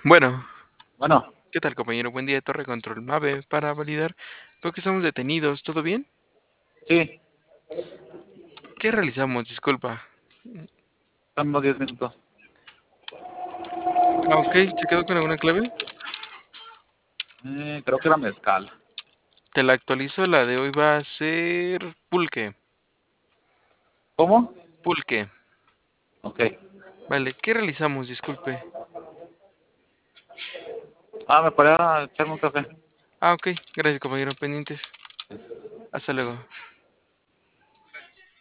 Bueno, Bueno, ¿qué tal, compañero? Buen día, Torre Control Mave, para validar. Veo que estamos detenidos, ¿todo bien? sí, ¿Qué realizamos? Disculpa. son unos 10 minutos. Ah, ok, ¿se quedó con alguna clave? Creo que era mezcal. Te la actualizo, la de hoy va a ser pulque. ¿Cómo? Pulque. Ok. Vale, ¿qué realizamos? Disculpe. Me podría echarme un café. Ah, ok, gracias, compañero, pendientes. Hasta luego.